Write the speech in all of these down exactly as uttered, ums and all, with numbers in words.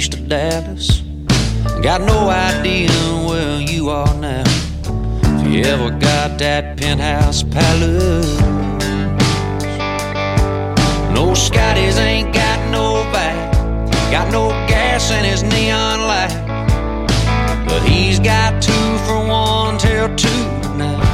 east of Dallas. Got no idea where you are now. If you ever got that penthouse palace. No, Scotty's ain't got no back, got no gas in his neon light, but he's got two for one till two tonight.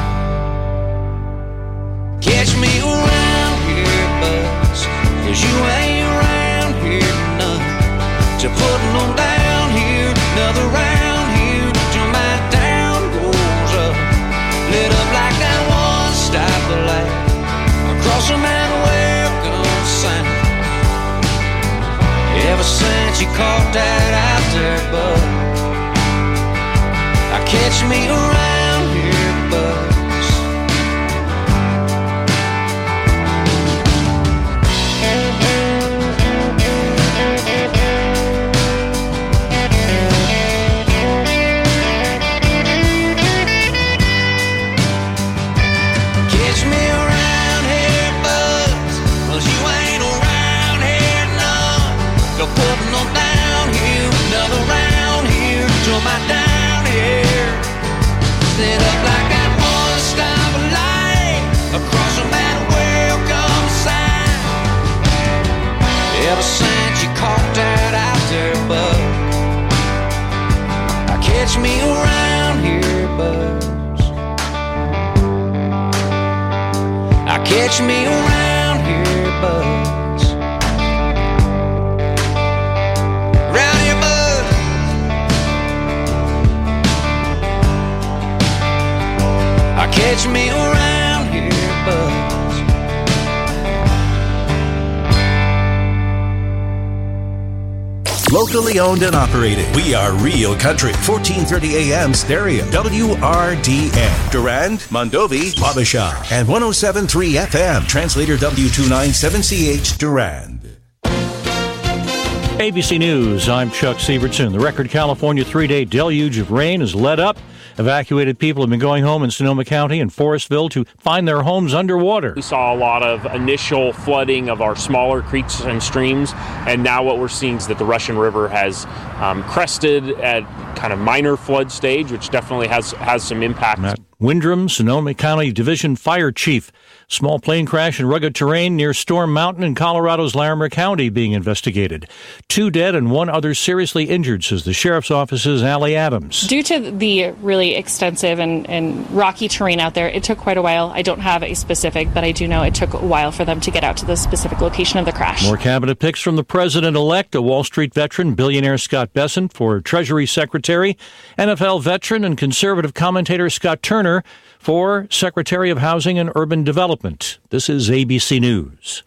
Catch me around here, buzz, cause you ain't around here none. To putting on down here, another round here, till my town goes up. Lit up like that one stoplight across a man welcome sign. Ever since you caught that out there, bud, I catch me around here, buzz. Catch me around here, buzz, 'cause you ain't around here none. Go putting on down here, another round here, till my down here. Lit up like that one stop light across a man welcome sign. Ever since you caught that out there, bud, I catch me around here, buzz. I catch me around here, buzz. Round here, bud. I catch me around here, buzz. Locally owned and operated. We are Real Country. fourteen thirty A M stereo. W R D N. Durand, Mondovi, Wabasha. And one oh seven point three F M. Translator W two ninety-seven C H Durand. A B C News, I'm Chuck Sievertson. The record California three-day deluge of rain has let up. Evacuated people have been going home in Sonoma County and Forestville to find their homes underwater. We saw a lot of initial flooding of our smaller creeks and streams, and now what we're seeing is that the Russian River has um, crested at kind of minor flood stage, which definitely has, has some impact. Matt Windrum, Sonoma County Division Fire Chief. Small plane crash in rugged terrain near Storm Mountain in Colorado's Larimer County being investigated. Two dead and one other seriously injured, says the Sheriff's Office's Allie Adams. Due to the really extensive and, and rocky terrain out there, it took quite a while. I don't have a specific, but I do know it took a while for them to get out to the specific location of the crash. More cabinet picks from the president-elect, a Wall Street veteran, billionaire Scott Bessent for Treasury Secretary, N F L veteran and conservative commentator Scott Turner for Secretary of Housing and Urban Development. This is A B C News.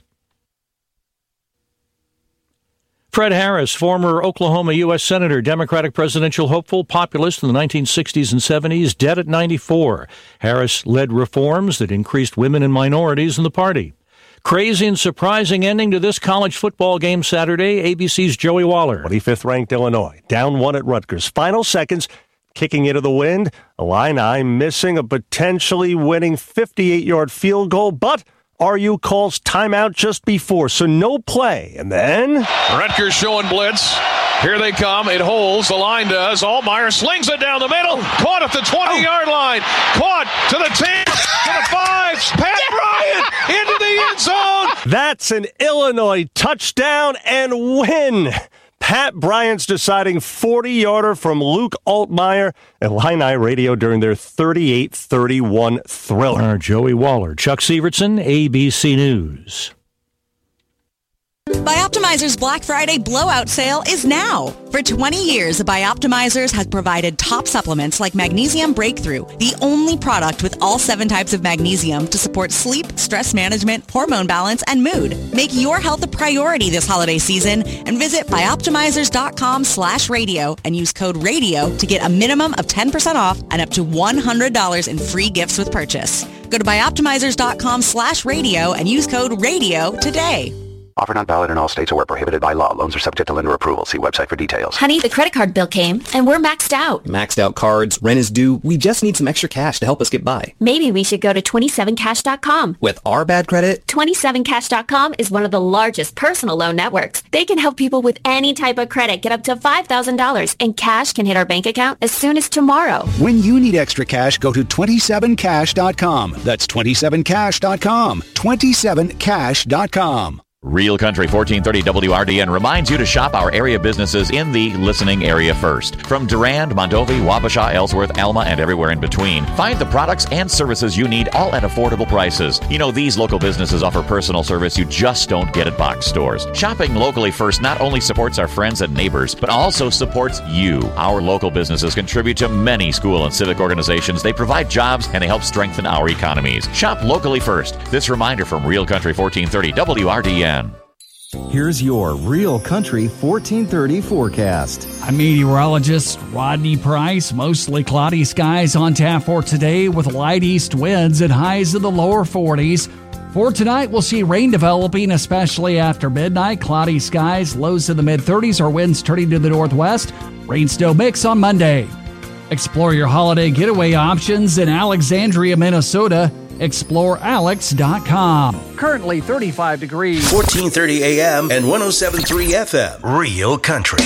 Fred Harris, former Oklahoma U S Senator, Democratic presidential hopeful, populist in the nineteen sixties and seventies, dead at ninety-four. Harris led reforms that increased women and minorities in the party. Crazy and surprising ending to this college football game Saturday. A B C's Joey Waller. twenty-fifth ranked Illinois, down one at Rutgers. Final seconds, kicking into the wind. Illini missing a potentially winning fifty-eight-yard field goal, but R U calls timeout just before, so no play. And then Rutgers showing blitz. Here they come. It holds. The line does. Altmaier slings it down the middle. Caught at the twenty-yard line. Caught to the ten, to the five. Pat Bryant into the end zone. That's an Illinois touchdown and win. Pat Bryant's deciding forty-yarder from Luke Altmaier. Illini Radio during their thirty-eight thirty-one thriller. Our Joey Waller, Chuck Sievertson, A B C News. Bioptimizer's Black Friday blowout sale is now. For twenty years, Bioptimizers has provided top supplements like Magnesium Breakthrough, the only product with all seven types of magnesium to support sleep, stress management, hormone balance, and mood. Make your health a priority this holiday season and visit bioptimizers.com slash radio and use code radio to get a minimum of ten percent off and up to one hundred dollars in free gifts with purchase. Go to bioptimizers.com slash radio and use code radio today. Offer not valid in all states or where prohibited by law. Loans are subject to lender approval. See website for details. Honey, the credit card bill came, and we're maxed out. Maxed out cards, rent is due. We just need some extra cash to help us get by. Maybe we should go to twenty-seven cash dot com. With our bad credit? twenty-seven cash dot com is one of the largest personal loan networks. They can help people with any type of credit get up to five thousand dollars, and cash can hit our bank account as soon as tomorrow. When you need extra cash, go to twenty-seven cash dot com. That's twenty-seven cash dot com. twenty-seven cash dot com. Real Country fourteen thirty W R D N reminds you to shop our area businesses in the listening area first. From Durand, Mondovi, Wabasha, Ellsworth, Alma, and everywhere in between. Find the products and services you need all at affordable prices. You know, these local businesses offer personal service you just don't get at box stores. Shopping locally first not only supports our friends and neighbors, but also supports you. Our local businesses contribute to many school and civic organizations. They provide jobs and they help strengthen our economies. Shop locally first. This reminder from Real Country fourteen thirty W R D N. Here's your Real Country fourteen thirty forecast. I'm meteorologist Rodney Price. Mostly cloudy skies on tap for today with light east winds and highs in the lower forties. For tonight, we'll see rain developing, especially after midnight. Cloudy skies, lows in the mid-thirties or winds turning to the northwest. Rain still mix on Monday. Explore your holiday getaway options in Alexandria, Minnesota. explore alex dot com. Currently thirty-five degrees. fourteen thirty A M and one oh seven point three F M. Real Country.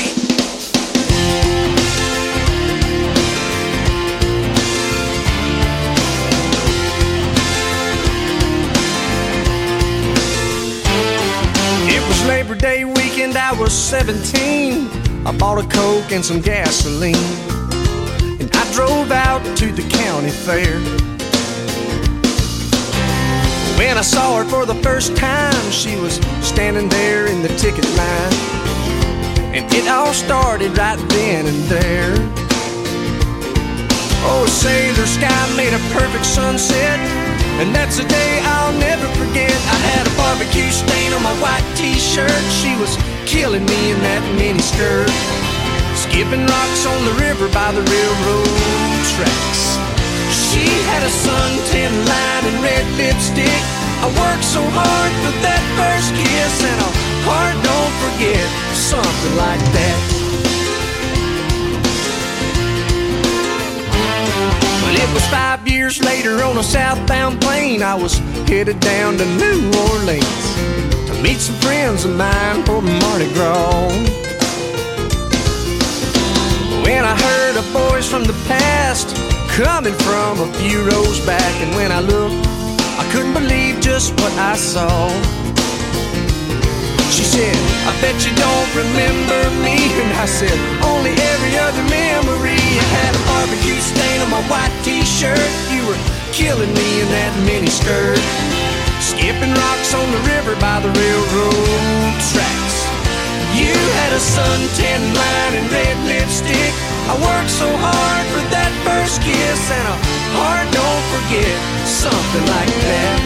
It was Labor Day weekend, I was seventeen. I bought a Coke and some gasoline, and I drove out to the county fair. When I saw her for the first time, she was standing there in the ticket line, and it all started right then and there. Oh, sailor sky made a perfect sunset, and that's a day I'll never forget. I had a barbecue stain on my white t-shirt. She was killing me in that mini skirt, skipping rocks on the river by the railroad tracks. She had a suntan line and red lipstick. I worked so hard for that first kiss, and a heart don't forget, something like that. Well, it was five years later on a southbound plane. I was headed down to New Orleans to meet some friends of mine for Mardi Gras. When I heard a voice from the past coming from a few rows back, and when I looked, I couldn't believe just what I saw. She said, I bet you don't remember me. And I said, only every other memory. I had a barbecue stain on my white t-shirt. You were killing me in that mini skirt, skipping rocks on the river by the railroad tracks. You had a suntan line and red lipstick. I worked so hard for that first kiss, and a heart don't forget, something like that.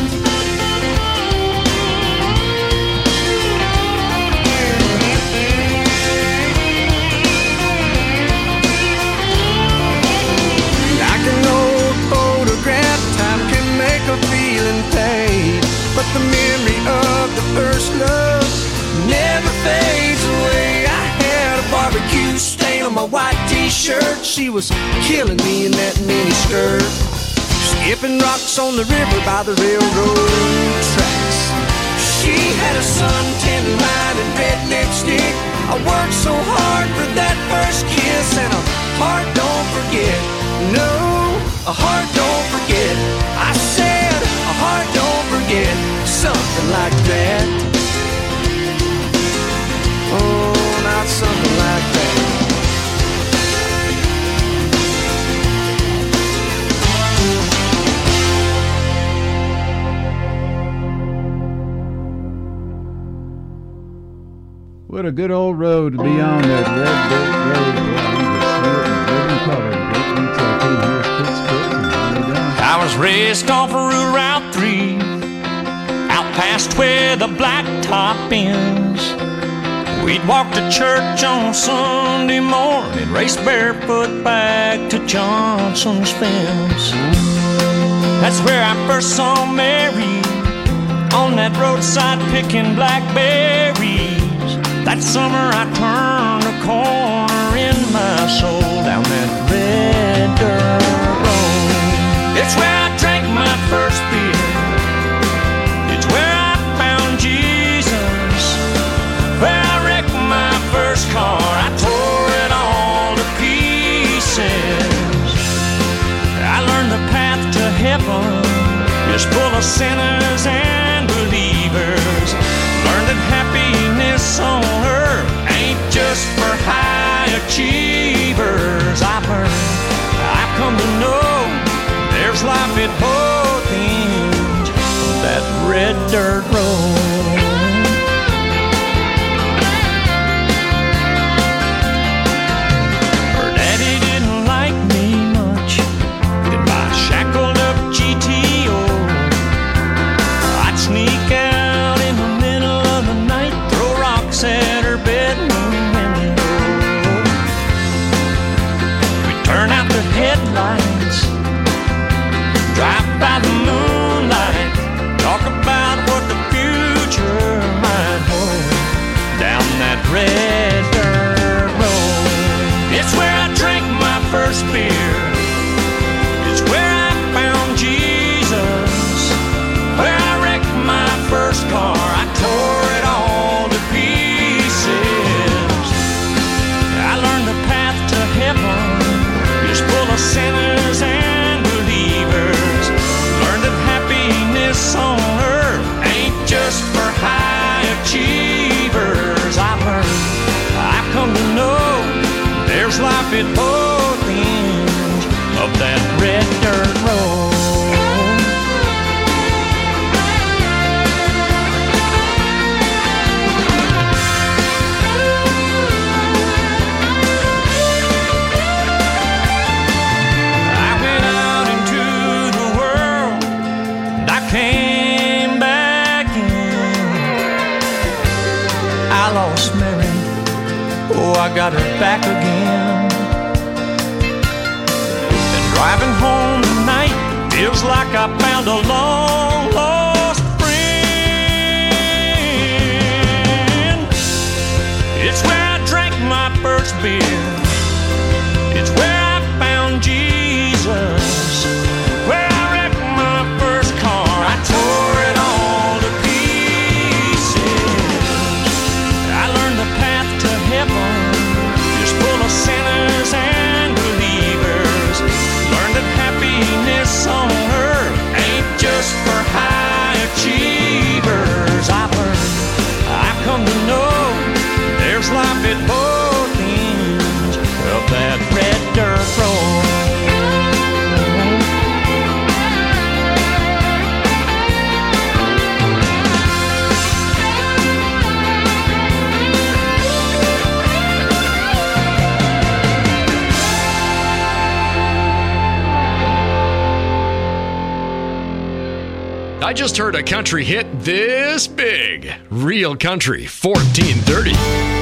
Like an old photograph, time can make a feeling fade, but the memory of the first love never fades away. I had a barbecue stain on my white t-shirt. She was killing me in that mini skirt, skipping rocks on the river by the railroad tracks. She had a suntan line and red lipstick. I worked so hard for that first kiss, and a heart don't forget. No, a heart don't forget. I said a heart don't forget, something like that. Oh, not something like that. What a good old road to be on, that red dirt road. I was raced off of Route three, out past where the blacktop ends. We'd walk to church on Sunday morning, race barefoot back to Johnson's fence. That's where I first saw Mary, on that roadside picking blackberries. That summer I turned a corner in my soul down that red dirt road. It's where I drank my first beer. It's where I found Jesus. Where I wrecked my first car. I tore it all to pieces. I learned the path to heaven is full of sinners and believers. Learned that happiness on earth ain't just for high achievers. I've learned, I've come to know there's life at both ends of that red dirt road. Her daddy didn't like me much in my shackled up G T O. I'd sneak out in the middle of the night, throw rocks at her bedroom window. We'd turn out the headlights, drive by the moonlight, talk about what the future might hold down that red dirt road. It's where I drank my first beer. It's where I found Jesus. Where I wrecked my first car. I tore it all to pieces. I learned the path to heaven is full of sinners and believers. Learned that happiness on earth ain't just for high achievers. I've learned, I've come to know there's life at both ends of that red dirt road. I went out into the world and I came back in. I lost Mary, oh, I got her back again. And driving home tonight feels like I found a long lost friend. It's where I drank my first beer. It's where I found Jesus. Where I wrecked my first car. I tore it all to pieces. I learned the path to heaven is full of sinners and believers. Learned that happiness on earth ain't just for high achievers. I've learned, I've come to know there's life at both ends of that red dirt road. I just heard a country hit this big. Real Country fourteen thirty.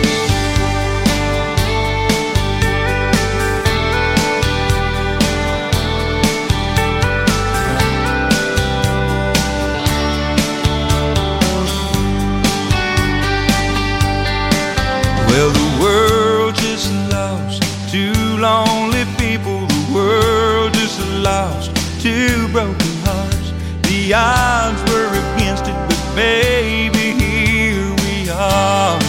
Well, the world just lost two lonely people. The world just lost two broken hearts. The odds were against it, but baby, here we are.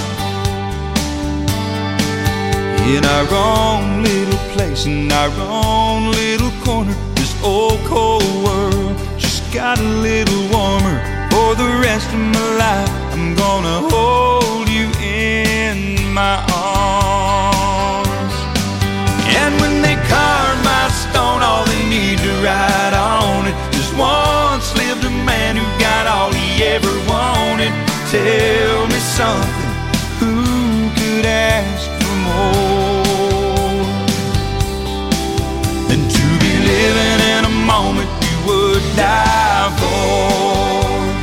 In our own little place, in our own little corner. This old cold world just got a little warmer. For the rest of my life, I'm gonna hold you in my arms. And when they carve my stone, all they need to write on it, just once lived a man who got all he ever wanted. Tell me something, who could ask for more than to be living in a moment you would die for?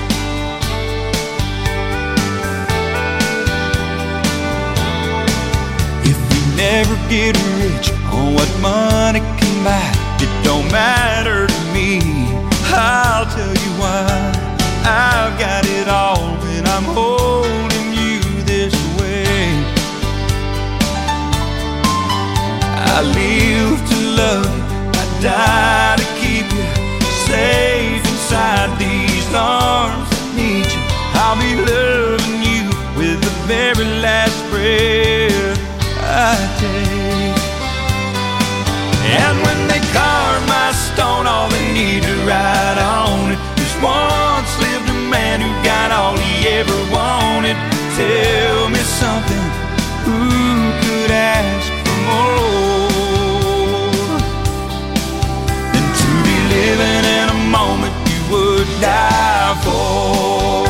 If you never get rich on what money can buy, it don't matter to me. I'll tell you why. I've got it all when I'm holding you this way. I live to love you, I die to keep you safe inside these arms that need you. I'll be loving you with the very last breath I take. And when they carve my stone, all they need to write on it is once lived a man who got all he ever wanted. Tell me something, who could ask for more than to be living in a moment you would die for?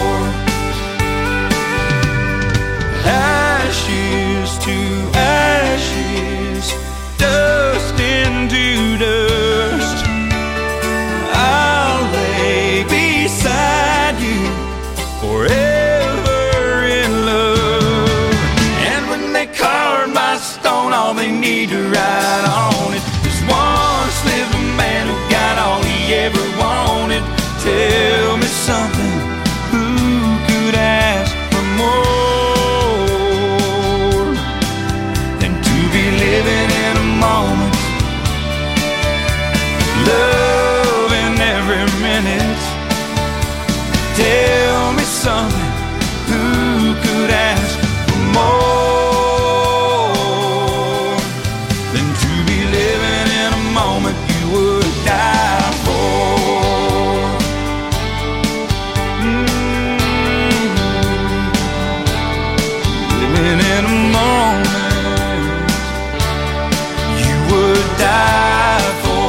Ashes to ashes, dust into dust, I'll lay beside you forever in love. And when they carve my stone, all they need to write on it is once lived a man who got all he ever wanted. Tell me something, who could ask for more than to be living in a moment, loving every minute? Tell me something, who could ask for more than to be living in a moment you would die for? Mm-hmm. Living in a moment you would die for.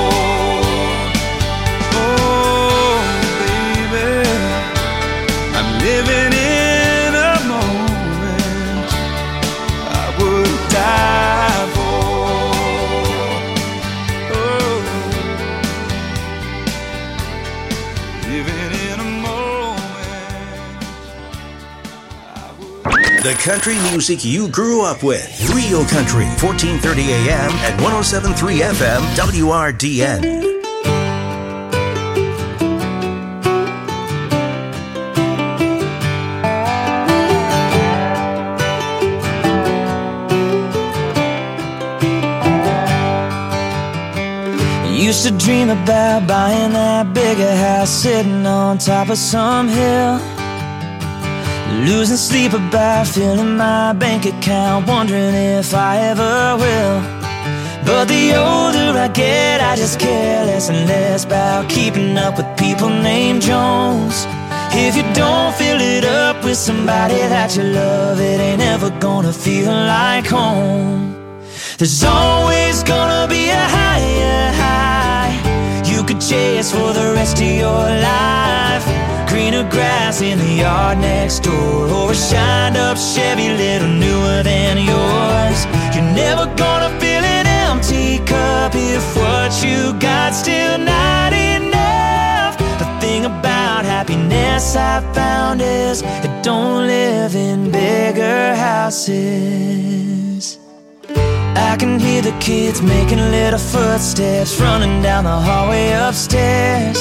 Oh, baby, I'm living in a moment I would die for. Oh, living in a moment. The country music you grew up with. Real Country, fourteen thirty A M and one oh seven point three F M W R D N. Used to dream about buying that bigger house sitting on top of some hill, losing sleep about filling my bank account, wondering if I ever will. But the older I get, I just care less and less about keeping up with people named Jones. If you don't fill it up with somebody that you love, it ain't ever gonna feel like home. There's always gonna be a higher high you could chase for the rest of your life. Greener grass in the yard next door, or a shined up Chevy little newer than yours. You're never gonna fill an empty cup if what you got still not enough. The thing about happiness I found is it don't live in bigger houses. I can hear the kids making little footsteps running down the hallway upstairs.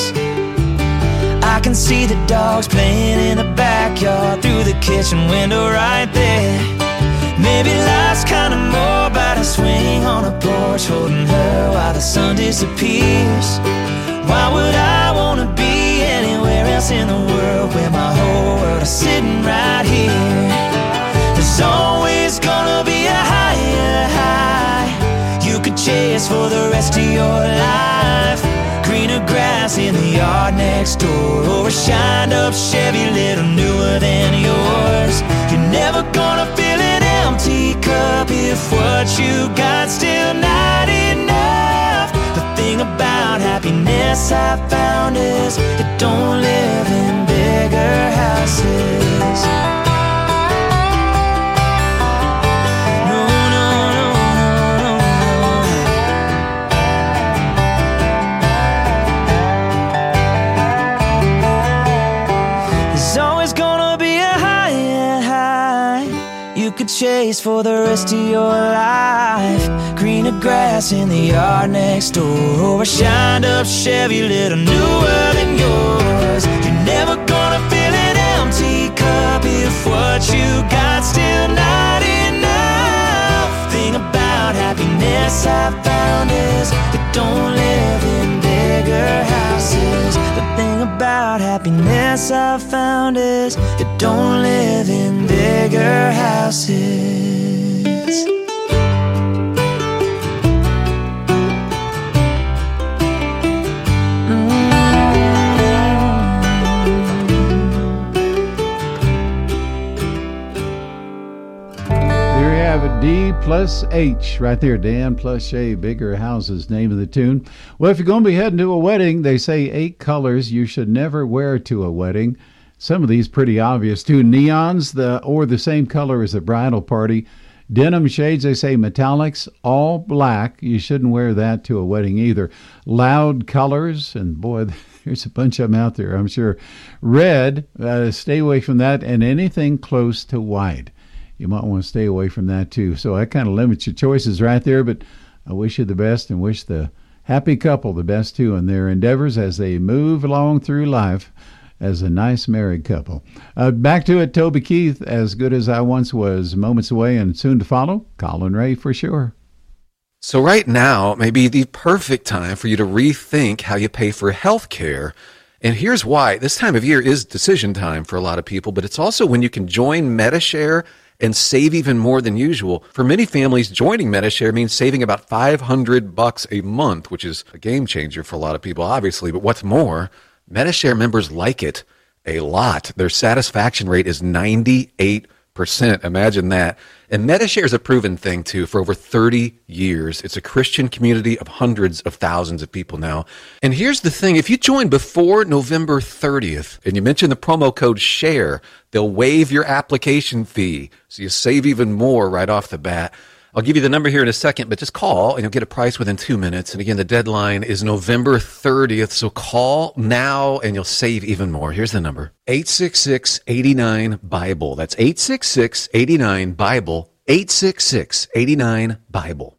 I can see the dogs playing in the backyard through the kitchen window right there. Maybe life's kinda more about a swing on a porch, holding her while the sun disappears. Why would I wanna be anywhere else in the world where my whole world is sitting right here? There's always gonna be a higher high you could chase for the rest of your life. Greener grass in the yard next door, or a shined up Chevy little newer than yours. You're never gonna fill an empty cup if what you got still not enough. The thing about happiness I found is it don't live in bigger houses. Chase for the rest of your life. Greener grass in the yard next door, or a shined up Chevy little newer than yours. You're Never gonna fill an empty cup if what you got's still not enough. Thing about happiness I've found is it don't live in bigger houses. The thing about happiness I've found is it don't live in bigger houses. D plus H right there. Dan plus Shay, Bigger Houses, name of the tune. Well, if you're going to be heading to a wedding, they say eight colors you should never wear to a wedding. Some of these pretty obvious too. Neons, the or the same color as the bridal party. Denim shades, they say metallics, all black. You shouldn't wear that to a wedding either. Loud colors, and boy, there's a bunch of them out there, I'm sure. Red, uh, stay away from that, and anything close to white. You might want to stay away from that too. So that kind of limits your choices right there, but I wish you the best and wish the happy couple the best too in their endeavors as they move along through life as a nice married couple. Uh, back to it, Toby Keith, As Good As I Once Was, moments away and soon to follow, Colin Ray for sure. So right now may be the perfect time for you to rethink how you pay for health care. And here's why. This time of year is decision time for a lot of people, but it's also when you can join Medi-Share and save even more than usual. For many families, joining Medi-Share means saving about five hundred bucks a month, which is a game changer for a lot of people, obviously. But what's more, Medi-Share members like it a lot. Their satisfaction rate is ninety-eight percent. Imagine that. And Medi-Share is a proven thing, too, for over thirty years. It's a Christian community of hundreds of thousands of people now. And here's the thing. If you join before November thirtieth and you mention the promo code SHARE, they'll waive your application fee, so you save even more right off the bat. I'll give you the number here in a second, but just call and you'll get a price within two minutes. And again, the deadline is November thirtieth, so call now and you'll save even more. Here's the number, eight six six, eight nine, BIBLE. That's eight six six, eight nine, BIBLE, eight six six, eight nine, BIBLE.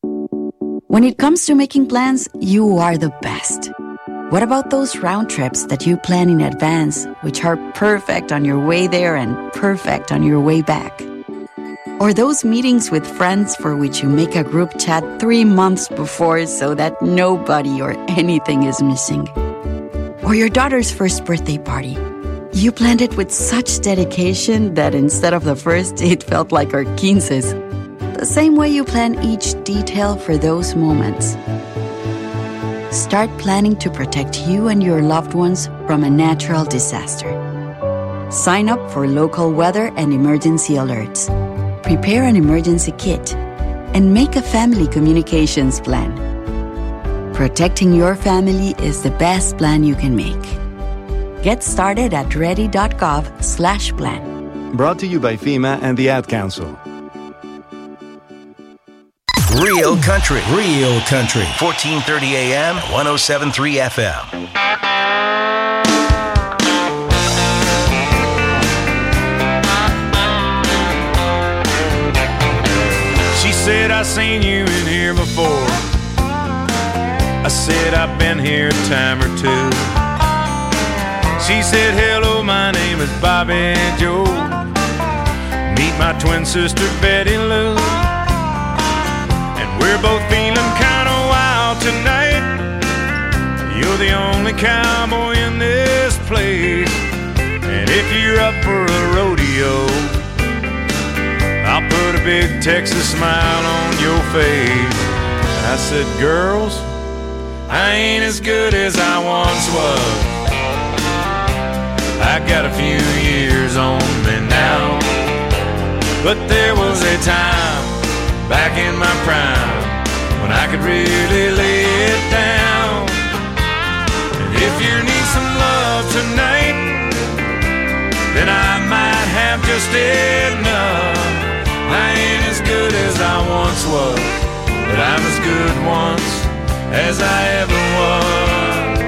When it comes to making plans, you are the best. What about those round trips that you plan in advance, which are perfect on your way there and perfect on your way back? Or those meetings with friends for which you make a group chat three months before so that nobody or anything is missing. Or your daughter's first birthday party. You planned it with such dedication that instead of the first, it felt like our quinces. The same way you plan each detail for those moments. Start planning to protect you and your loved ones from a natural disaster. Sign up for local weather and emergency alerts. Prepare an emergency kit, and make a family communications plan. Protecting your family is the best plan you can make. Get started at ready.gov slash plan. Brought to you by FEMA and the Ad Council. Real Country, Real Country, fourteen thirty A M, one oh seven point three F M. Said I seen you in here before. I said I've been here a time or two. She said hello, my name is Bobby Joe. Meet my twin sister Betty Lou. And we're both feeling kinda wild tonight. You're the only cowboy in this place. And if you're up for a rodeo, I'll put a big Texas smile on your face. I said, girls, I ain't as good as I once was. I got a few years on me now. But there was a time back in my prime when I could really lay it down. And if you need some love tonight, then I might have just enough. I ain't as good as I once was, but I'm as good once as I ever was.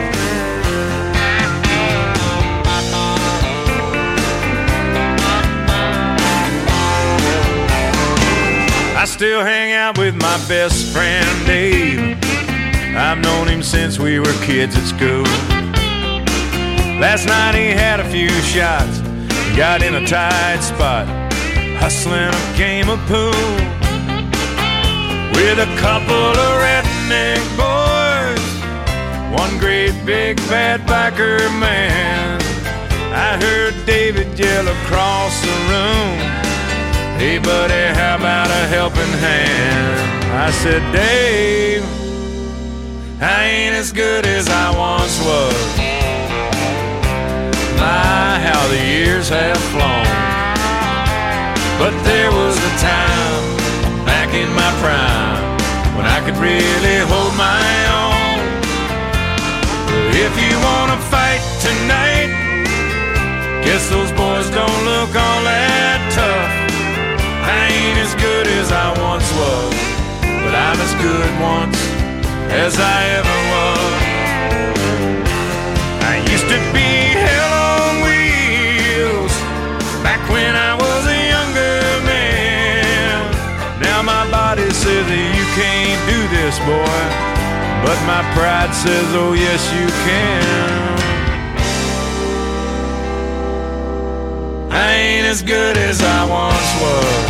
I still hang out with my best friend Dave. I've known him since we were kids at school. Last night he had a few shots, got in a tight spot, hustling a game of pool with a couple of redneck boys, one great big bad biker man. I heard David yell across the room, "Hey buddy, how about a helping hand?" I said, "Dave, I ain't as good as I once was. My, how the years have flown. But there was a time back in my prime when I could really hold my own. If you wanna fight tonight, guess those boys don't look all that tough. I ain't as good as I once was, but I'm as good once as I ever was. I used to be hell on wheels back when I was a younger man. Now my body says that you can't do this, boy, but my pride says, oh yes you can. I ain't as good as I once was.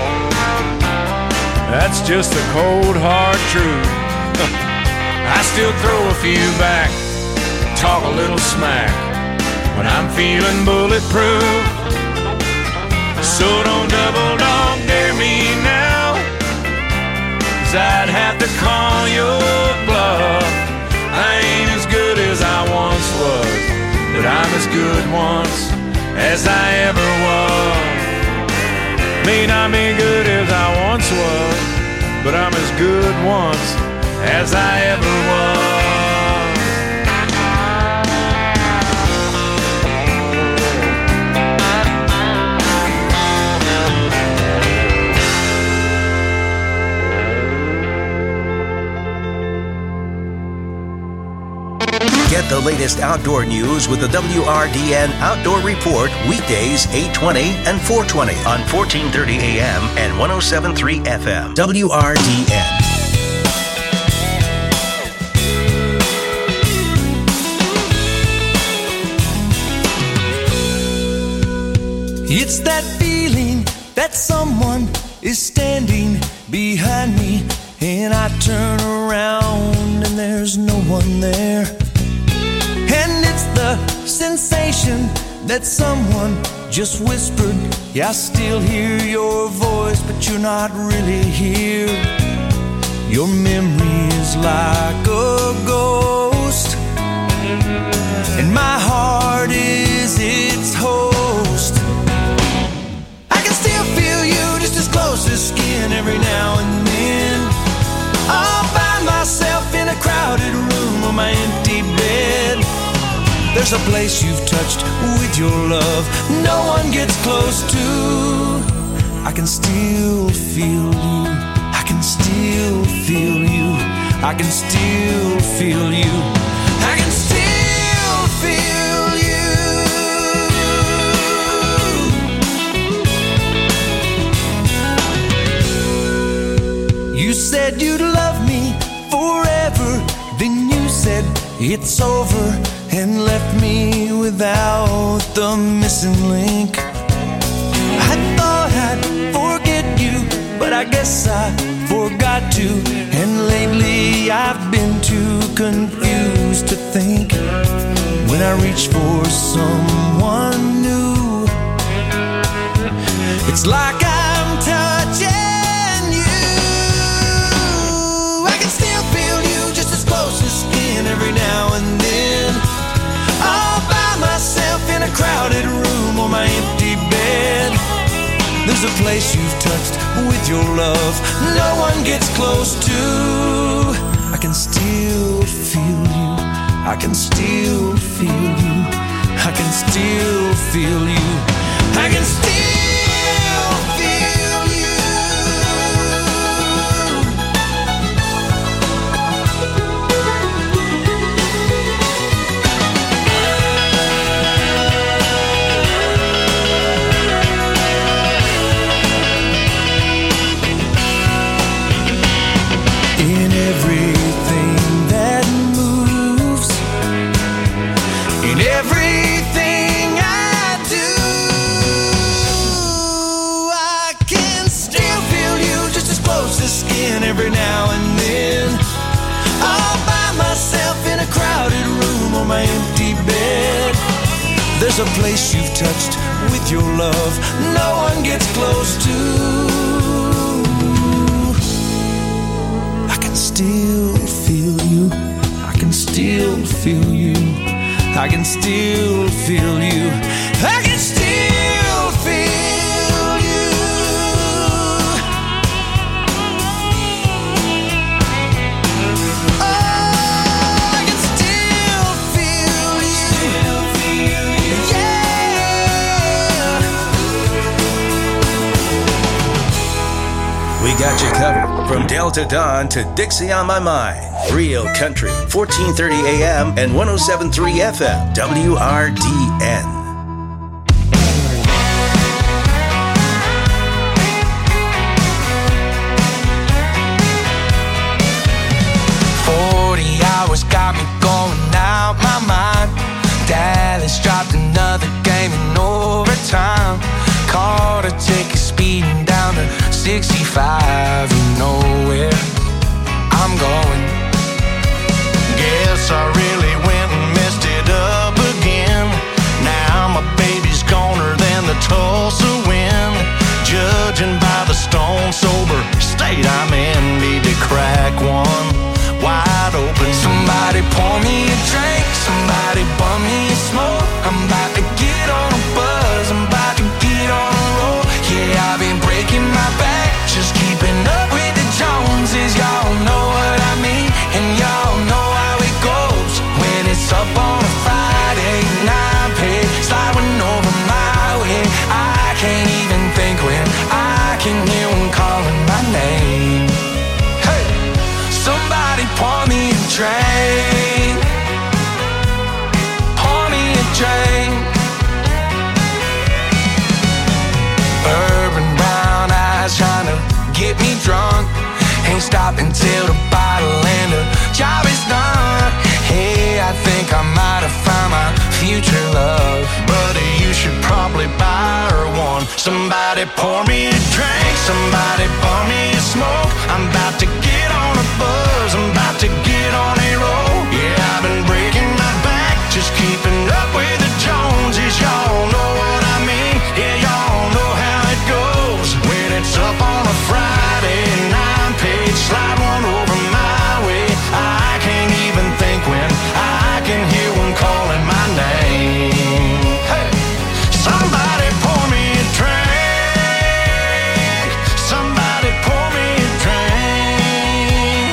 That's just the cold hard truth. I still throw a few back, talk a little smack when I'm feeling bulletproof. So don't double dog dare me now, 'cause I'd have to call your bluff. I ain't as good as I once was, but I'm as good once as I ever was. May not be good as I once was, but I'm as good once as I ever was. Get the latest outdoor news with the W R D N Outdoor Report weekdays eight twenty and four twenty on fourteen thirty A M and one oh seven point three F M. W R D N. It's that feeling that someone is standing behind me, and I turn around and there's no one there. And it's the sensation that someone just whispered, yeah, I still hear your voice, but you're not really here. Your memory is like a ghost, and my heart is its host. I can still feel you just as close as skin every now and then. I'll find myself in a crowded room on my empty bed. There's a place you've touched with your love no one gets close to. I can still feel you. I can still feel you. I can still feel you. I can still feel you. You said you'd love me forever, then you said it's over, and left me without the missing link. I thought I'd forget you, but I guess I forgot to. And lately I've been too confused to think. When I reach for someone new, it's like I'm touching you. I can still feel you just as close as skin every now and then. All by myself in a crowded room on my empty bed. There's a place you've touched with your love no one gets close to. I can still feel you. I can still feel you. I can still feel you. I can still feel you. In everything that moves, in every every now and then. All by myself in a crowded room on my empty bed. There's a place you've touched with your love no one gets close to. I can still feel you. I can still feel you. I can still feel you. I can still feel you. Oh, I can still feel you. Yeah. We got you covered from Delta Dawn to Dixie on My Mind. Real Country, fourteen thirty A M and one oh seven point three F M, W R D N. Forty hours got me going out my mind. Dallas dropped another game in overtime. Caught a ticket speeding down to sixty-five. You know where I'm going. Guess I really went and messed it up again. Now my baby's goner than the Tulsa wind. Judging by the stone sober state I'm in, need to crack one wide open. Somebody pour me a drink, somebody bum me a smoke. I'm about to get on a buzz, I'm about to get on a roll. Yeah, I've been breaking my back, just keeping up with the Joneses. Y'all know what I mean, and y'all know how it goes when it's up on a Friday night. Pay sliding over my way. I can't even think when I can hear one calling my name. Hey, somebody pour me a drink, pour me a drink. Urban brown eyes trying to get me drunk. Ain't stopping till the bottle and the job is done. Hey, I think I might have found my future love. Buddy, you should probably buy her one. Somebody pour me a drink, somebody pour me a smoke. I'm about to get on a buzz, I'm about to get on a roll. Yeah, I've been breaking my back, just keeping up with the Joneses. Y'all know what I mean, yeah, y'all know how it goes when it's up on a Friday nine page, slide one over my way. I can't even think when I can hear one calling my name. Hey, somebody pour me a drink, somebody pour me a drink.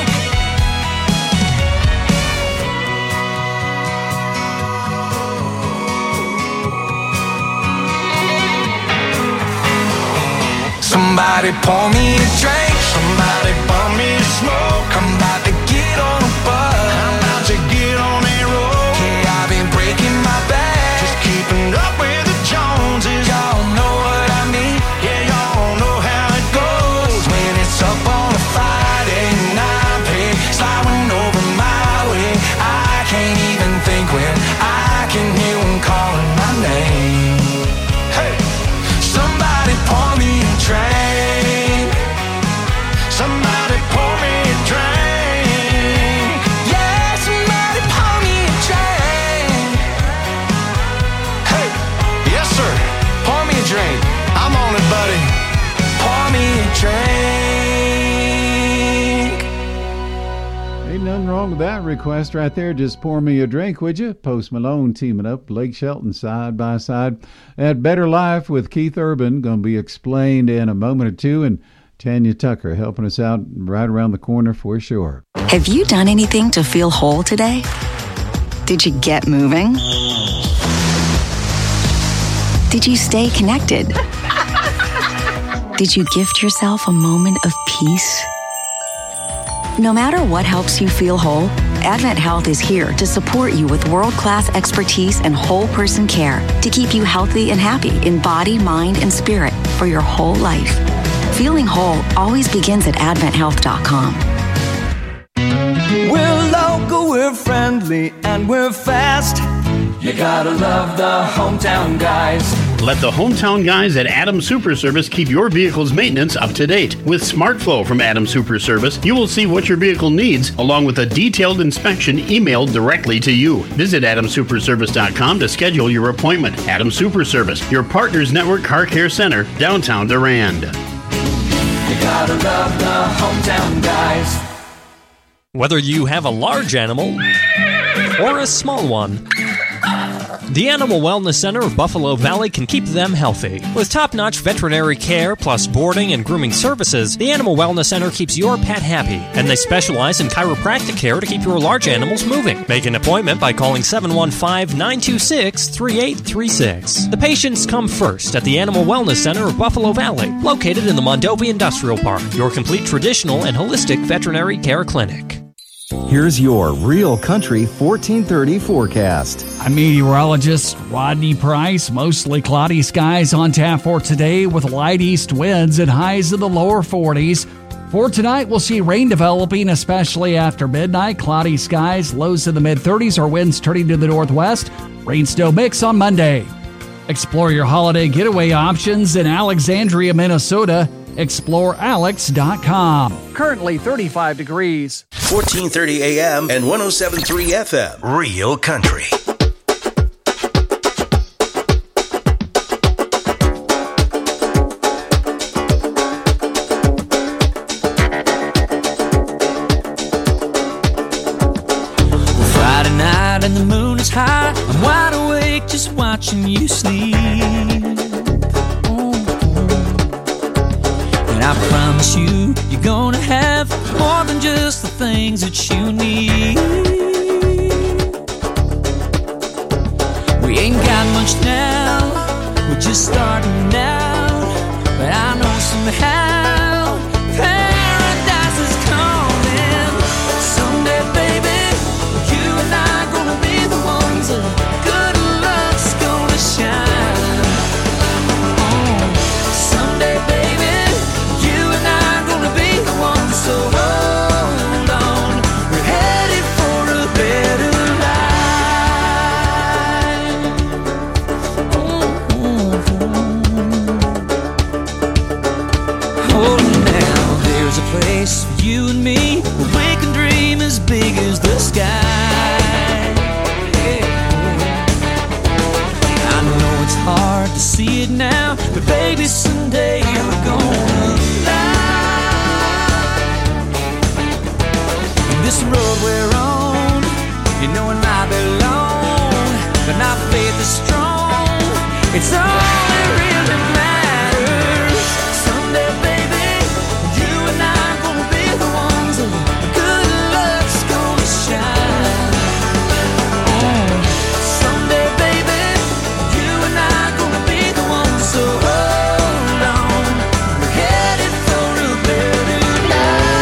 Somebody pour me a drink, somebody pour me a smoke. I'm about to get on a buzz, I'm about to get on a roll. Yeah, I've been breaking my back, just keeping up with the Joneses. Y'all know what I mean, yeah, y'all know how it goes when it's up on a Friday night. Pay sliding over my way. I can't even think when I can hear one calling my name. Hey, somebody pour me a drink, somebody pour me a drink. Yeah, somebody pour me a drink. Hey, yes sir, pour me a drink. I'm on it, buddy. Pour me a drink. Ain't nothing wrong with that request right there. Just pour me a drink, would you? Post Malone teaming up, Blake Shelton side by side. At Better Life with Keith Urban, going to be explained in a moment or two, and Tanya Tucker helping us out right around the corner for sure. Have you done anything to feel whole today? Did you get moving? Did you stay connected? Did you gift yourself a moment of peace? No matter what helps you feel whole, Advent Health is here to support you with world-class expertise and whole person care to keep you healthy and happy in body, mind, and spirit for your whole life. Feeling whole always begins at advent health dot com. We're local, we're friendly, and we're fast. You gotta love the hometown guys. Let the hometown guys at Adams Super Service keep your vehicle's maintenance up to date. With SmartFlow from Adams Super Service, you will see what your vehicle needs, along with a detailed inspection emailed directly to you. Visit adams super service dot com to schedule your appointment. Adams Super Service, your Partners Network Car Care Center, downtown Durand. You gotta love the hometown guys. Whether you have a large animal or a small one, the Animal Wellness Center of Buffalo Valley can keep them healthy. With top-notch veterinary care plus boarding and grooming services, the Animal Wellness Center keeps your pet happy, and they specialize in chiropractic care to keep your large animals moving. Make an appointment by calling seven one five, nine two six, three eight three six. The patients come first at the Animal Wellness Center of Buffalo Valley, located in the Mondovi Industrial Park, your complete traditional and holistic veterinary care clinic. Here's your Real Country fourteen thirty forecast. I'm meteorologist Rodney Price. Mostly cloudy skies on tap for today with light east winds and highs in the lower forties. For tonight, we'll see rain developing, especially after midnight. Cloudy skies, lows in the mid-thirties or winds turning to the northwest. Rain still mix on Monday. Explore your holiday getaway options in Alexandria, Minnesota. explore alex dot com. Currently thirty-five degrees. fourteen thirty A M and one oh seven point three F M. Real Country. Friday night and the moon is high. I'm wide awake just watching you sleep. I promise you, you're gonna have more than just the things that you need. We ain't got much now, we're just starting out. But I know somehow paradise is coming. Someday, baby, you and I are gonna be the ones that good luck's gonna shine. Oh, someday, baby, so hold on, we're headed for a better life. Mm-hmm. Hold on now, there's a place for you and me where we can dream as big as the sky. Yeah. I know it's hard to see it now, but baby, someday we're gonna fly. This road we're on, you know it might be long, but my faith is strong. It's all that really matters. Someday, baby, you and I are gonna be the ones that good luck's gonna shine. Oh, someday, baby, you and I are gonna be the ones. So hold on, we're headed for a better life.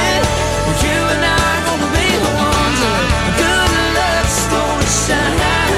Shine.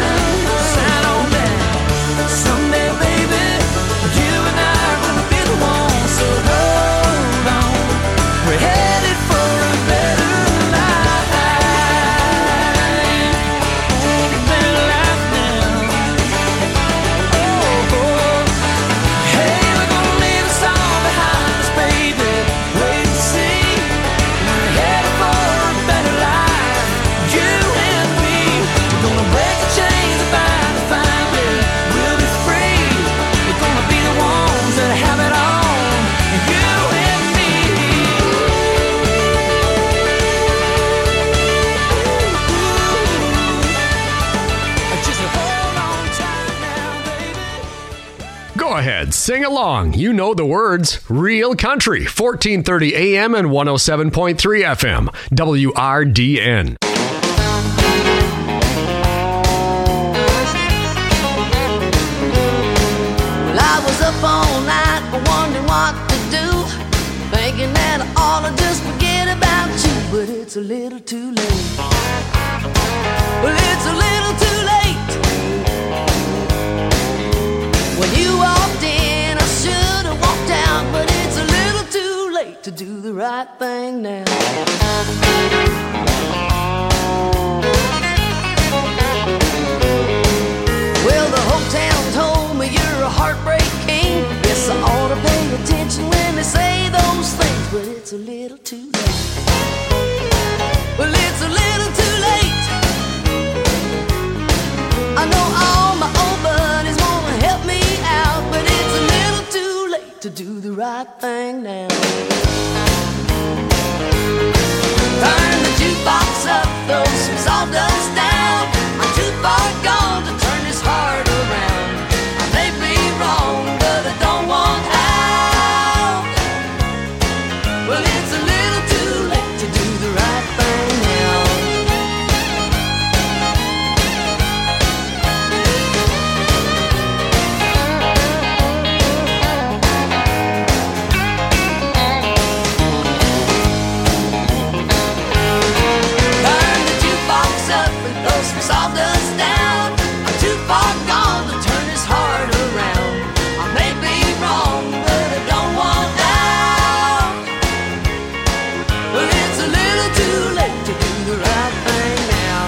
Go ahead, sing along. You know the words. Real Country, fourteen thirty A M and one oh seven point three F M, W R D N. Well, I was up all night wondering what to do, thinking that I ought to just forget about you, but it's a little too late. Well, it's a little too late. When you walked in, I should have walked out, but it's a little too late to do the right thing now. Well, the whole town told me you're a heartbreak king. Yes, I ought to pay attention when they say those things, but it's a little too late. Well, it's a little too late. I know all my old buddies want to help me out, but it's a little too late to do the right thing now. Turn the jukebox up, throw some sawdust down. I'm too far gone to turn this heart around. I may be wrong, but I don't want out. Well, it's a little too late to do the right thing now. Turn the jukebox up and throw some sawdust down. I'm too far gone to turn this heart around. I may be wrong, but I don't want out. Well, it's a little too late to do the right thing now.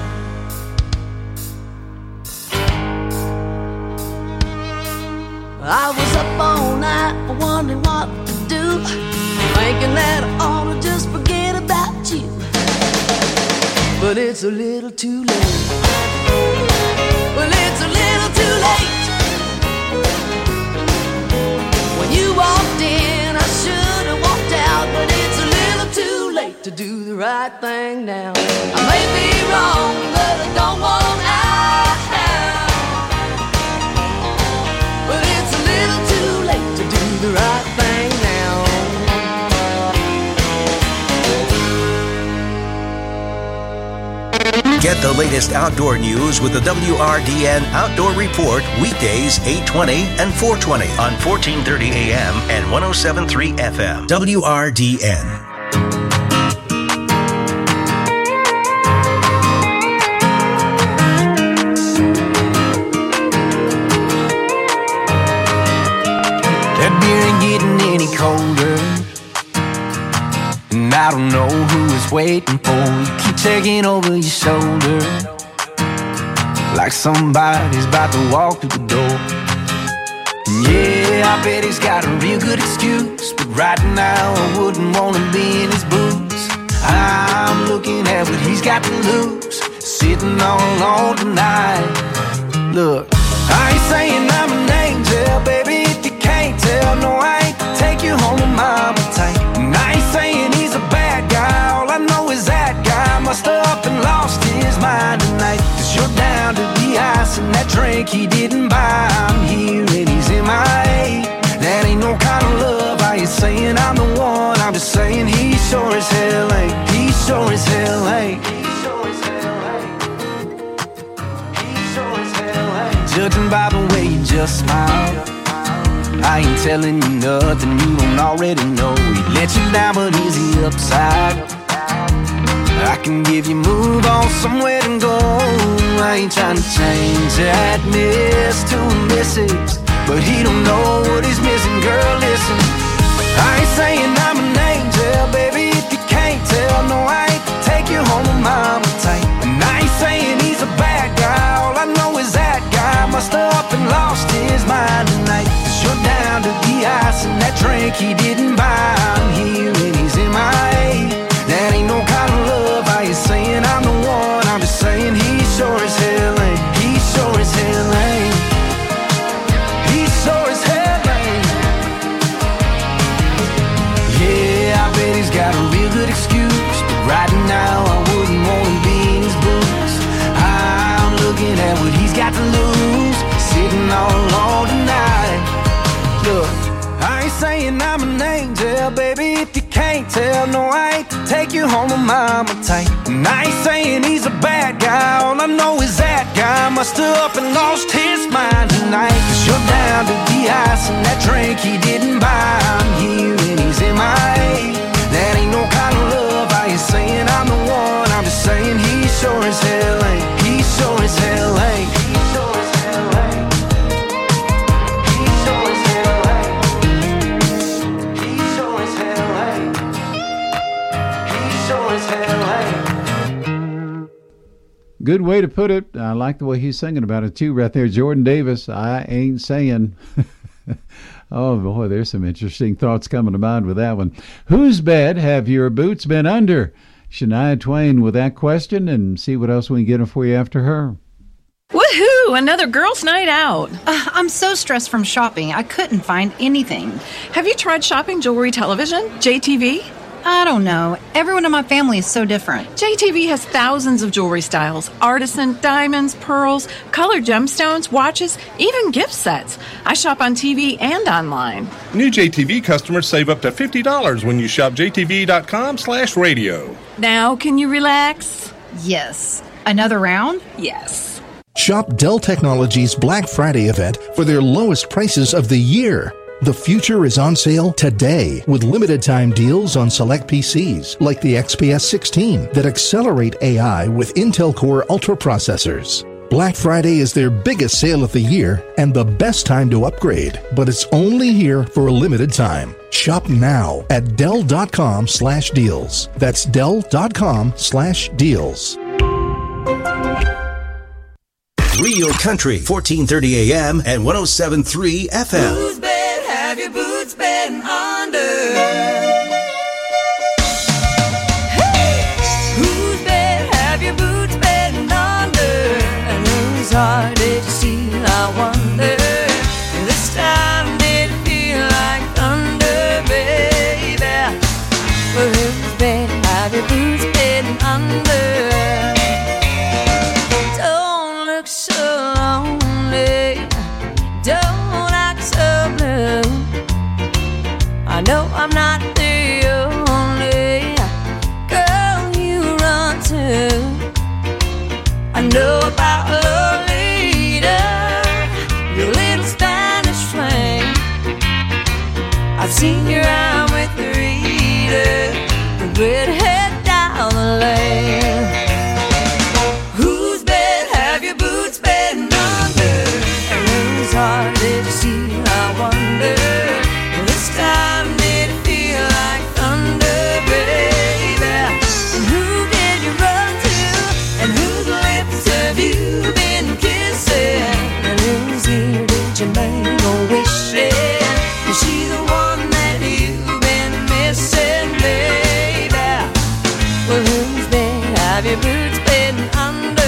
I was up all night wondering what to do, thinking that I ought to just forget about you, but it's a little too late. Well, it's a little too late. When you walked in, I should have walked out, but it's a little too late to do the right thing now. I may be wrong, but I don't want out. But it's a little too late to do the right thing now. Get the latest outdoor news with the W R D N Outdoor Report weekdays eight twenty and four twenty on fourteen thirty A M and one oh seven point three F M. W R D N. That beer ain't getting any colder, and I don't know who it's waiting for. You keep checking over your shoulder, like somebody's about to walk through the door. And yeah, I bet he's got a real good excuse, but right now I wouldn't want to be in his boots. I'm looking at what he's got to lose, sitting all alone tonight. Look, I ain't saying I'm an angel, baby, if you can't tell. No, I ain't to take you home with mama tight. And I ain't saying he's a bad guy, all I know is that guy must have up and lost his mind tonight. Cause you're down to the ice and that drink he didn't buy. I'm here and he's in my A. That ain't no kind of love. I ain't saying I'm the one, I'm just saying he sure as hell ain't. He sure as hell ain't. Judging by the way you just smile, I ain't telling you nothing you don't already know. He let you down, but is he upside? I can give you move on somewhere to go. I ain't trying to change that miss to a missus, but he don't know what he's missing. Girl, listen, I ain't saying I'm an angel, baby, if you can't tell. No, I ain't to take you home with mama tight. And I ain't saying he's a bad guy, all I know is that guy must have up and lost his mind tonight. Cause you're down to the ice and that drink he didn't buy. I'm here and he's in my A. That ain't no kind of love. I ain't saying I'm the one, I'm just saying he sure as hell ain't. He sure as hell ain't. He sure as hell ain't. Yeah, I bet he's got a real good excuse, but right now I wouldn't want to be in his boots. I'm looking at what he's got to lose, sitting all alone tonight. take you home to mama type. And I ain't saying he's a bad guy, all I know is that guy must have up and lost his mind tonight. Cause you're down to the ice and that drink he didn't buy. I'm here and he's in my A. That ain't no kind of love. I ain't saying I'm the one, I'm just saying he sure as hell ain't. He sure as hell ain't. He sure as hell ain't. He sure as hell ain't. He sure as hell ain't. He sure as hell ain't. Good way to put it. I like the way he's singing about it too right there. Jordan Davis, I ain't saying. Oh, boy, there's some interesting thoughts coming to mind with that one. Whose bed have your boots been under? Shania Twain with that question, and see what else we can get for you after her. Woohoo! Another girls' night out. Uh, I'm so stressed from shopping. I couldn't find anything. Have you tried shopping jewelry television, J T V? I don't know. Everyone in my family is so different. J T V has thousands of jewelry styles. Artisan, diamonds, pearls, colored gemstones, watches, even gift sets. I shop on T V and online. New J T V customers save up to fifty dollars when you shop J T V dot com slash radio. Now, can you relax? Yes. Another round? Yes. Shop Dell Technologies Black Friday event for their lowest prices of the year. The future is on sale today with limited time deals on select P Cs like the X P S sixteen that accelerate A I with Intel Core Ultra processors. Black Friday is their biggest sale of the year and the best time to upgrade, but it's only here for a limited time. Shop now at Dell dot com slash deals. That's Dell dot com slash deals. Real Country, fourteen thirty A M and one oh seven point three F M. Whose bed have your boots been under? Hey! Whose bed have your boots been under? And whose heart did you steal, I wonder? This time did it feel like thunder, baby? Well, whose bed have your boots been under? Don't look so lonely, don't act so blue. I know I'm not the only girl you run to. I know about Lolita, your little Spanish flame. I've seen you around with Rita, the redhead down the lane. Whose bed have your boots been under? And whose heart did you steal, I wonder? This time did it feel like thunder, baby? And who did you run to? And whose lips have you been kissing? And whose ear did you make a wish in? Is she the one that you've been missing, baby? Well, whose bed have your boots been under?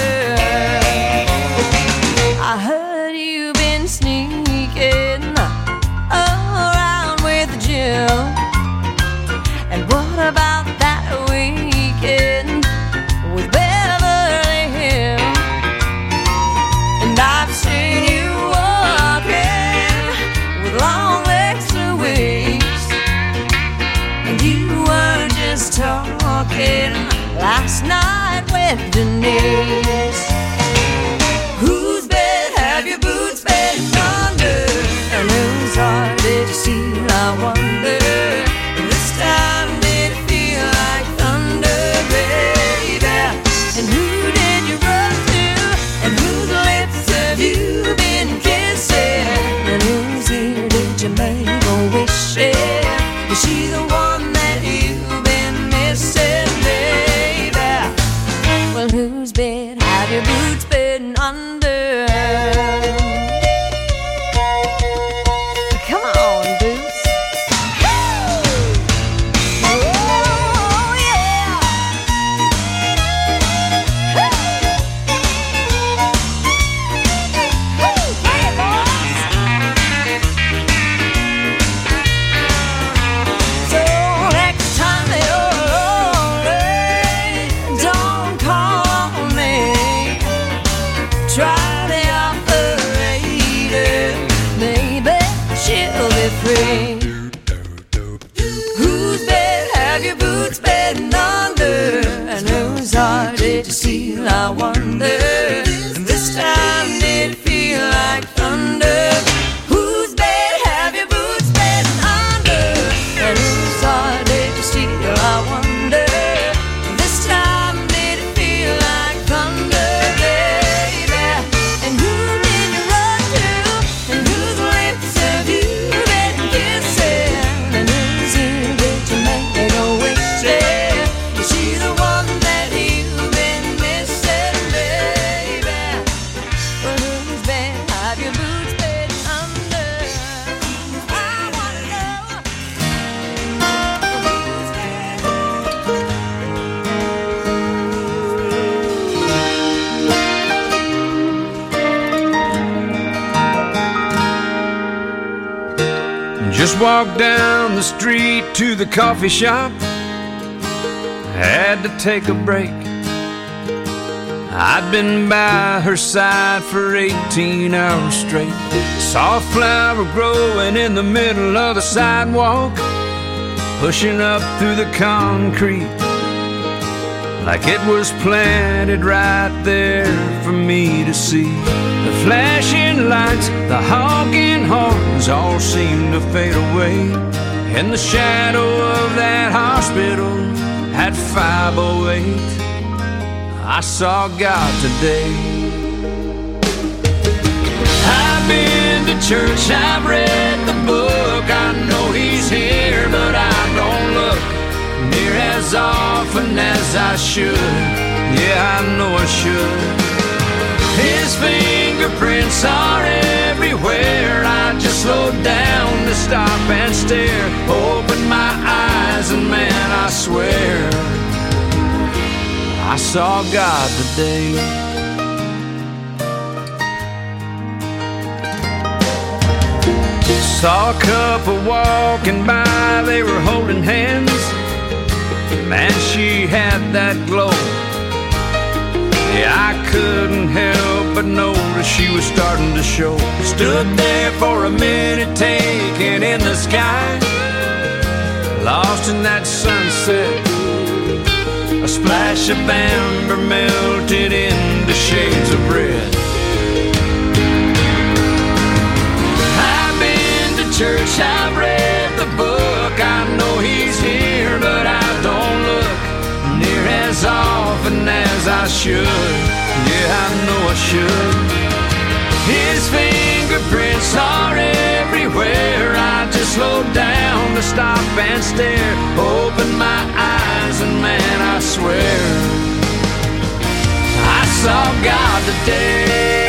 I heard you've been sneaking around with Jill. And what about that weekend with Beverly Hills? And I've seen you walking with long legs to waist. And you were just talking last night with Denise. Whose bed have your boots been under? And whose heart did you steal, I wonder? This time did it feel like thunder, baby? And who did you run to? And whose lips have you been kissing? And whose ear did you make a wish in? Is she the one that you've been missing, baby? Well, whose bed have your boots been under? Come on, boots. Oh, yeah. Hey, boys. So next time you're lonely, don't call me. Try did you see? I wonder. And this time did it feel like thunder? Whose bed have your boots been under? And whose heart did you steal? I wonder. And this time did it feel like thunder, baby? And who did you run to? And whose lips have you been kissing? And whose ear did you make go wishing? Is she the one that you've been missing, baby? Well, whose bed have your boots been under? I wanna know. Just walked down the street to the coffee shop. Had to take a break. I'd been by her side for eighteen hours straight. Saw a flower growing in the middle of the sidewalk, pushing up through the concrete like it was planted right there for me to see. The flashing lights, the honking horns all seemed to fade away in the shadow of that hospital at five oh eight. I saw God today. I've been to church, I've read the book, I know He's here, but I don't look near as often as I should. Yeah, I know I should. His fingerprints are everywhere. I just slowed down to stop and stare. Open my eyes and man, I swear I saw God today. Saw a couple walking by, they were holding hands. Man, she had that glow. Yeah, I couldn't help but notice she was starting to show. Stood there for a minute, taking in the sky, lost in that sunset. A splash of amber melted into shades of red. I've been to church, I've read the book, I know He's here, but I don't look near as often as I should. Yeah, I know I should. His fingerprints are everywhere. I just slowed down to stop and stare. Open my eyes and man, I swear I saw God today.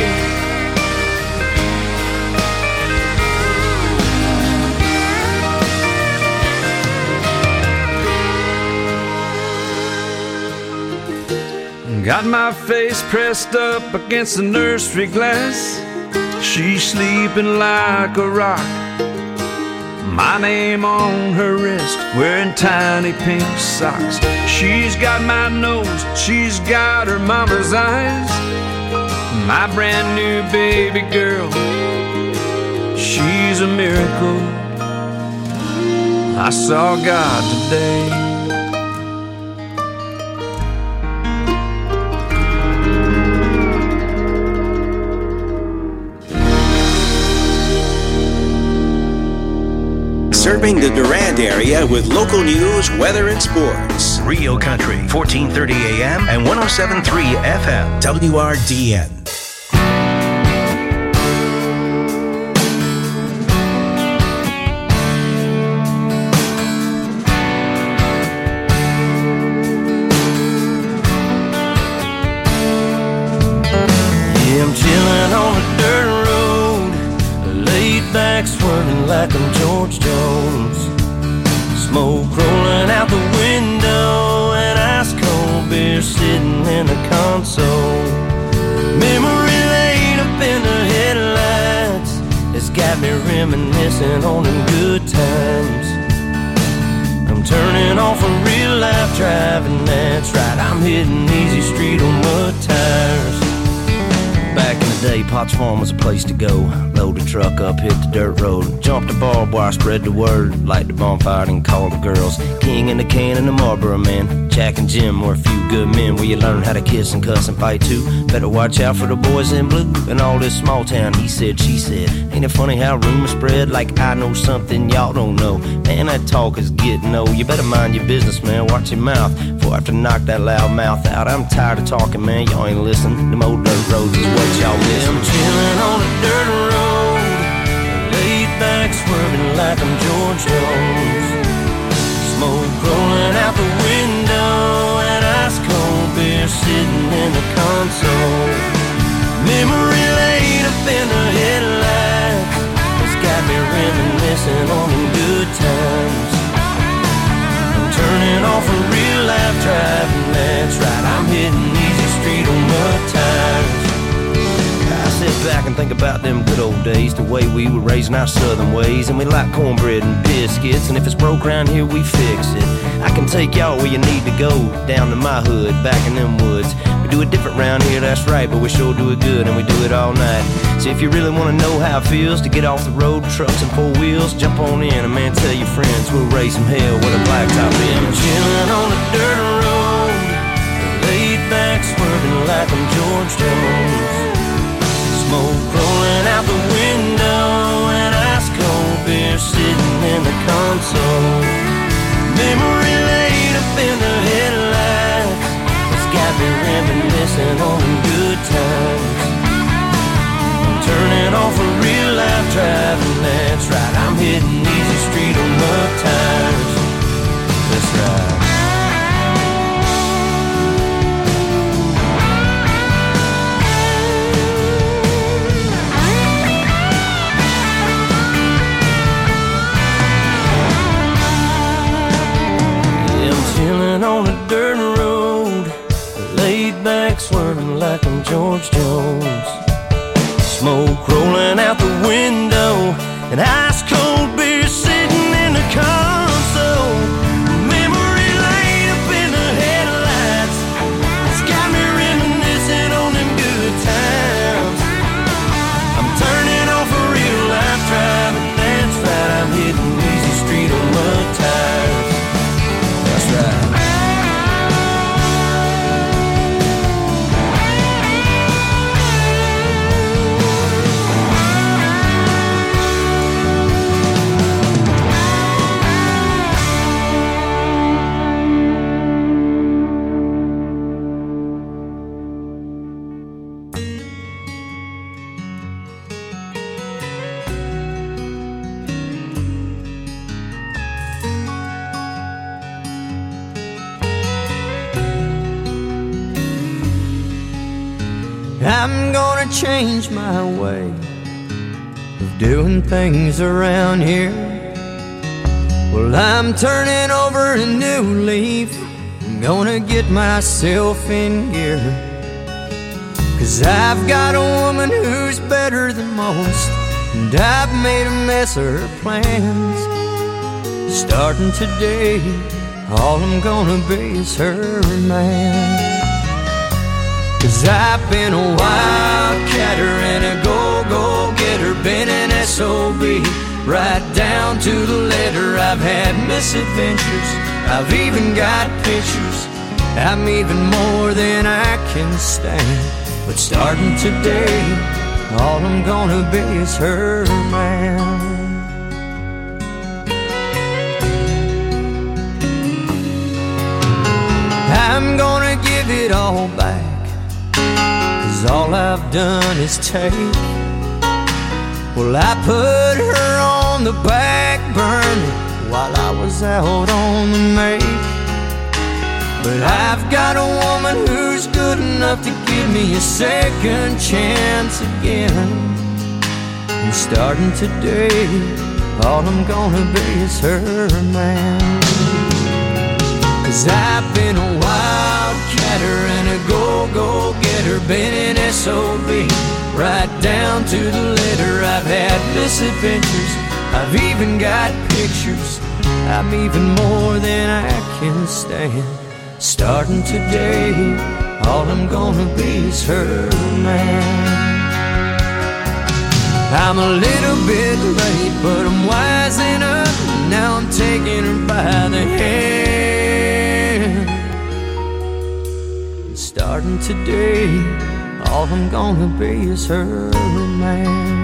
Got my face pressed up against the nursery glass. She's sleeping like a rock. My name on her wrist, wearing tiny pink socks. She's got my nose, she's got her mama's eyes. My brand new baby girl, she's a miracle. I saw God today. Serving the Durand area with local news, weather, and sports. Rio Country, fourteen thirty A M and one oh seven point three F M, W R D N. Yeah, I'm chilling on a dirt road, laid back swerving like I'm George Jones. Smoke rolling out the window and ice cold beer sitting in the console. Memory lane up in the headlights has got me reminiscing on them good times. I'm turning off a real life driving, that's right, I'm hitting easy street on mud tires. Back in the that day, Potts Farm was a place to go. Load the truck up, hit the dirt road. Jump the barbed wire, spread the word. Light the bonfire and call the girls. King and the can and the Marlboro man. Jack and Jim were a few good men where you learn how to kiss and cuss and fight too. Better watch out for the boys in blue. In all this small town, he said, she said. Ain't it funny how rumors spread like I know something y'all don't know? Man, that talk is getting old. You better mind your business, man. Watch your mouth before I have to knock that loud mouth out. I'm tired of talking, man. Y'all ain't listening. Them old dirt roads is what y'all miss. I'm chilling on a dirt road, laid back, swerving like I'm George Jones. Smoke rolling out the window, and ice cold beer sitting in the console. Memory laid up in the headlights, it's got me reminiscing on the good times. I'm turning off a real life driving, that's right, I'm hitting easy street on mud tires. I sit back and think about them good old days, the way we were raising our southern ways. And we like cornbread and biscuits, and if it's broke around here, we fix it. I can take y'all where you need to go, down to my hood, back in them woods. We do it different round here, that's right, but we sure do it good, and we do it all night. So if you really want to know how it feels to get off the road, trucks and four wheels, jump on in, and man, tell your friends we'll raise some hell with a blacktop in. I'm chilling on a dirt road, laid back, swerving like I'm George Jones. Smoke rolling out the window, and ice cold beer sitting in the console. Memory laid up in the headlights, it's got me reminiscing on good times. I'm turning off a real life driving, that's right, I'm hitting easy street on mud tires. That's right. Chilling on a dirt road, laid back, swerving like I'm George Jones. Smoke rolling out the window, and ice cold beer sitting in the console. Memory laid up in the headlights, it's got me reminiscing on them good times. I'm turning off a real life driving, that's right, I'm hitting easy street on mud tires. I'm gonna change my way of doing things around here. Well, I'm turning over a new leaf, I'm gonna get myself in gear. Cause I've got a woman who's better than most, and I've made a mess of her plans. Starting today, all I'm gonna be is her man. Cause I've been a wildcatter and a go-go-getter, been an S O B right down to the letter. I've had misadventures, I've even got pictures, I'm even more than I can stand. But starting today, all I'm gonna be is her man. I'm gonna give it all back, cause all I've done is take. Well, I put her on the back burner while I was out on the make. But I've got a woman who's good enough to give me a second chance again. And starting today, all I'm gonna be is her man. Cause I've been a wildcatter and a go-go-getter, been an S O B right down to the letter. I've had misadventures, I've even got pictures, I'm even more than I can stand. Starting today, all I'm gonna be is her man. I'm a little bit late, but I'm wising up. Now I'm taking her by the hand. Starting today, all I'm gonna be is her man.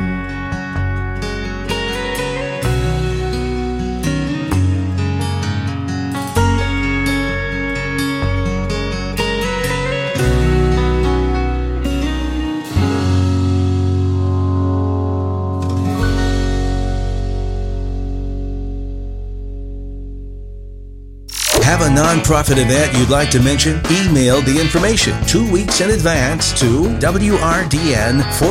Have a nonprofit event you'd like to mention? Email the information two weeks in advance to W R D N